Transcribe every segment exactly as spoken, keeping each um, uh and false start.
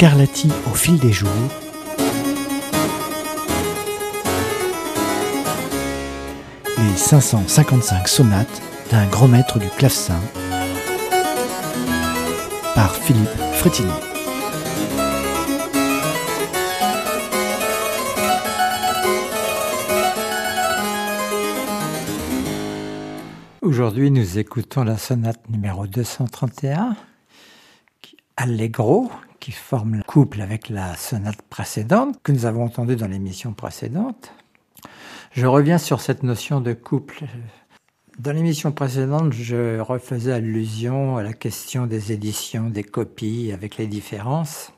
Scarlatti au fil des jours. Les cinq cent cinquante-cinq sonates d'un grand maître du clavecin par Philippe Frétinier. Aujourd'hui, nous écoutons la sonate numéro deux cent trente et un, Allegro, qui forme le couple avec la sonate précédente, que nous avons entendue dans l'émission précédente. Je reviens sur cette notion de couple. Dans l'émission précédente, je refaisais allusion à la question des éditions, des copies, avec les différences.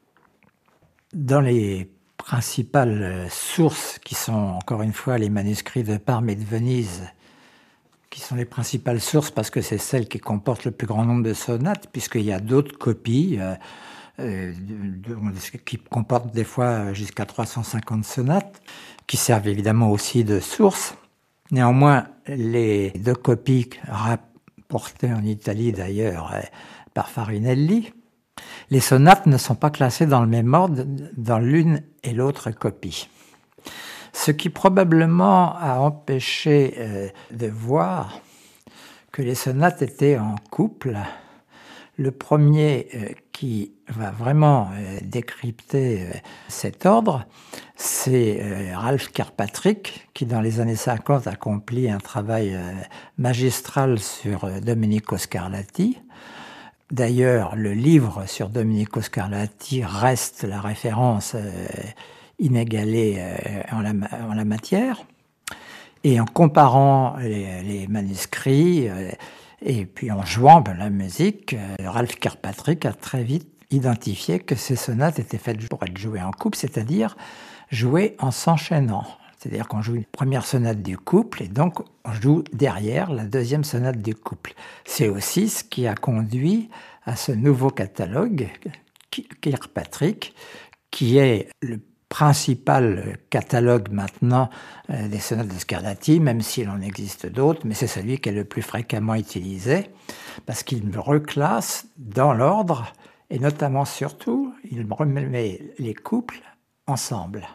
Dans les principales sources, qui sont encore une fois les manuscrits de Parme et de Venise, qui sont les principales sources parce que c'est celles qui comportent le plus grand nombre de sonates, puisqu'il y a d'autres copies euh, euh, de, de, qui comportent des fois jusqu'à trois cent cinquante sonates, qui servent évidemment aussi de source. Néanmoins, les deux copies rapportées en Italie d'ailleurs par Farinelli, les sonates ne sont pas classées dans le même ordre dans l'une et l'autre copie. Ce qui probablement a empêché euh, de voir que les sonates étaient en couple. Le premier euh, qui va vraiment euh, décrypter euh, cet ordre, c'est euh, Ralph Kirkpatrick, qui dans les années cinquante accomplit un travail euh, magistral sur euh, Domenico Scarlatti. D'ailleurs, le livre sur Domenico Scarlatti reste la référence euh, inégalée euh, en, la, en la matière. Et en comparant les, les manuscrits euh, et puis en jouant ben, la musique, euh, Ralph Kirkpatrick a très vite identifié que ces sonates étaient faites pour être jouées en couple, c'est-à-dire jouées en s'enchaînant. C'est-à-dire qu'on joue une première sonate du couple et donc on joue derrière la deuxième sonate du couple. C'est aussi ce qui a conduit à ce nouveau catalogue, Kirkpatrick, qui est le principal catalogue maintenant euh, des sonates de Scarlatti, même s'il en existe d'autres, mais c'est celui qui est le plus fréquemment utilisé, parce qu'il me reclasse dans l'ordre, et notamment surtout, il me remet les couples ensemble.